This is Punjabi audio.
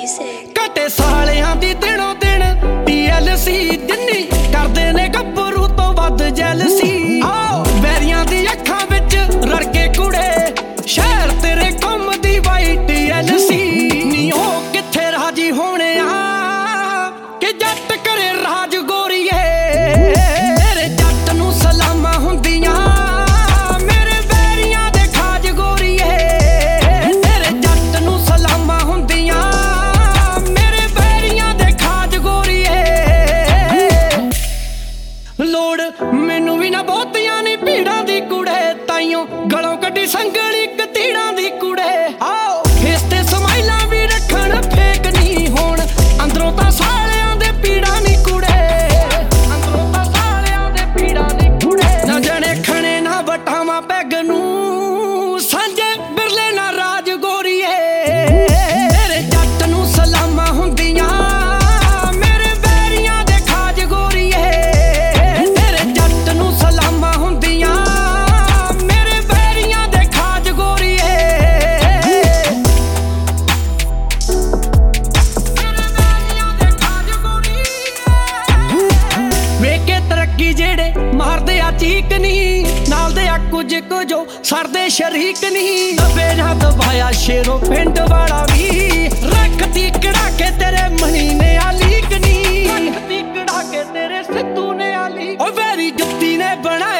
ਘਟੇ ਸਾਲਿਆਂ ਦੀ ਦਿਨੋਂ ਦਿਨ TLC ਦਿੰਨੀ ਕਰਦੇ ਨੇ ਗੱਭਰੂ ਤੋਂ ਵੱਧ ਜੈਲਸੀ। ਆਓ ਵੈਰੀਆਂ ਦੀ ਅੱਖਾਂ ਵਿੱਚ ਰੜਕੇ ਕੁੜੇ ਸ਼ਹਿਰ ਤੇਰੇ ਘੁੰਮਦੀ ਵਾਈ TLC। ਨੀ ਉਹ ਕਿੱਥੇ ਰਾਜੀ ਹੋਣੇ ਆ ਕਿ ਜੱਟ ਕਰੇ ਰਾਜ ਗੋਰੀਏ। ਤੇਰੇ ਜੱਟ ਨੂੰ ਸਲਾਮਾਂ ਹੁੰਦੀਆਂ ਮੇਰੇ ਵੈਰੀਆਂ ਦੇ ਖਾਜ ਗੋਰੀਏ। ਤੇਰੇ ਜੱਟ ਨੂੰ ਸਲਾਮਾਂ ਹੁੰਦੀਆਂ ਮੇਰੇ ਵੈਰੀਆਂ ਦੇ ਖਾਜ ਗੋਰੀਏ। ਲੋੜ ਮੈਨੂੰ ਵੀ ਨਾ ਬਹੁਤੀਆਂ ਨੀ ਭੀੜਾਂ ਦੀ ਕੁੜੇ ਤਾਈਓ ਗਲੋਂ ਕੱਢੀ ਸੰਗਲੀ ਕਤੀੜਾਂ ਦੀ ਕੁੜੇ। ਆਓ ਫੇਸ ਤੇ ਸਮਾਈਲਾਂ ਵੀ ਰੱਖਣ ਫੇਕ ਨਹੀਂ ਹੋਣ ਅੰਦਰੋਂ ਤਾਂ ਸਾਲਿਆਂ ਦੇ ਪੀੜਾਂ ਨੀ ਕੁੜੇ। ਅੰਦਰੋਂ ਤਾਂ ਸਾਲਿਆਂ ਦੇ ਪੀੜਾਂ ਨੀ ਕੁੜੇ। ਨਾ ਜਣੇ ਖਣੇ ਨਾ ਵਟਾਵਾਂ ਪੈਗ ਨੂੰ ਸਾਂਝੇ ਬਿਰਲੇ ਨਾ ਰਾਜ ਗੋਰੀਏ। ਤੇਰੇ ਜੱਟ ਨੂੰ ਸਲਾਮਾਂ ਹੁੰਦੀਆਂ ਮੇਰੇ ਵੈਰੀਆਂ ਦੇ ਖਾਜ ਗੋਰੀਏ। ਤੇਰੇ ਜੱਟ ਨੂੰ ਸਲਾਮਾਂ ਹੁੰਦੀਆਂ ਮੇਰੇ ਵੈਰੀਆਂ ਦੇ ਖਾਜ ਗੋਰੀਏ। ਵੇਖ ਕੇ ਤਰੱਕੀ ਜਿਹੜੇ ਮਾਰਦੇ ਆ ਚੀਕ ਨੀ ਨਾਲ ਦੇ ਆ ਕੁਝ ਕੁਝੋ ਸਰਦੇ ਸ਼ਰੀਕ ਨੀ। ਦਬੇ ਨਾ ਦਬਾਇਆ ਸ਼ੇਰੋ ਪਿੰਡ ਵਾਲਾ ਵੀ ਰੱਖਤੀ ਕੜਾ ਕੇ ਤੇਰੇ ਮਣੀ ਨੇ ਆ ਲੀਕ ਨੀ। ਰੱਖਤੀ ਕੜਾ ਕੇ ਤੇਰੇ ਸਿੱਧੂ ਨੇ ਆ ਲੀਕ। ਓ ਵੈਰੀ ਜੁੱਤੀ ਨੇ ਬਣਾਇਆ